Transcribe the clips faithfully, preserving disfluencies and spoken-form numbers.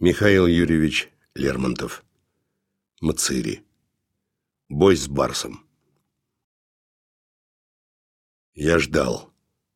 Михаил Юрьевич Лермонтов. Мцири. Бой с барсом. Я ждал.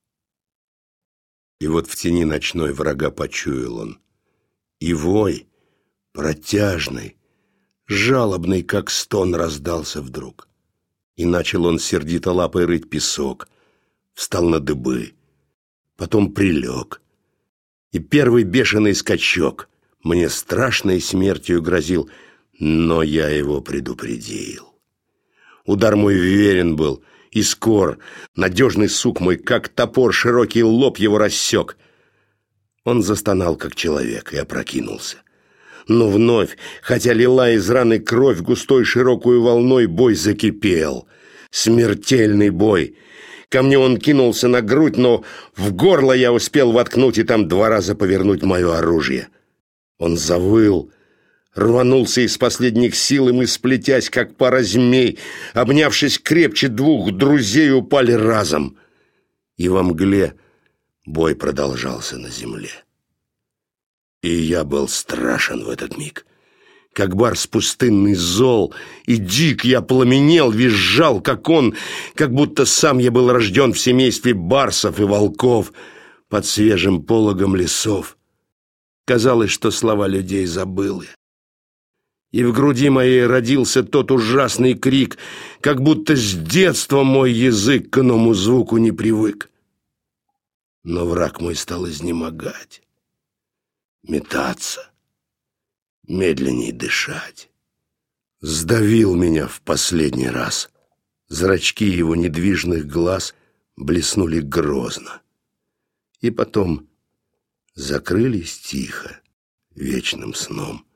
И вот в тени ночной врага почуял он. И вой, протяжный, жалобный, как стон, раздался вдруг. И начал он сердито лапой рыть песок, встал на дыбы, потом прилег. И первый бешеный скачок мне страшной смертью грозил, но я его предупредил. Удар мой верен был и скор, надежный сук мой, как топор, широкий лоб его рассек. Он застонал, как человек, и опрокинулся. Но вновь, хотя лила из раны кровь густой широкую волной, бой закипел. Смертельный бой. Ко мне он кинулся на грудь, но в горло я успел воткнуть и там два раза повернуть мое оружие. Он завыл, рванулся из последних сил, и мы, сплетясь, как пара змей, обнявшись крепче двух друзей, упали разом. И во мгле бой продолжался на земле. И я был страшен в этот миг. Как барс пустынный зол, и дик я пламенел, визжал, как он, как будто сам я был рожден в семействе барсов и волков под свежим пологом лесов. Казалось, что слова людей забыл я. И в груди моей родился тот ужасный крик, как будто с детства мой язык к иному звуку не привык. Но враг мой стал изнемогать, метаться, медленней дышать. Сдавил меня в последний раз. Зрачки его недвижных глаз блеснули грозно. И потом закрылись тихо, вечным сном.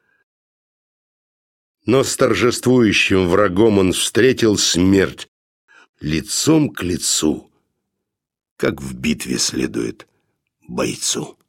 Но с торжествующим врагом он встретил смерть лицом к лицу, как в битве следует бойцу.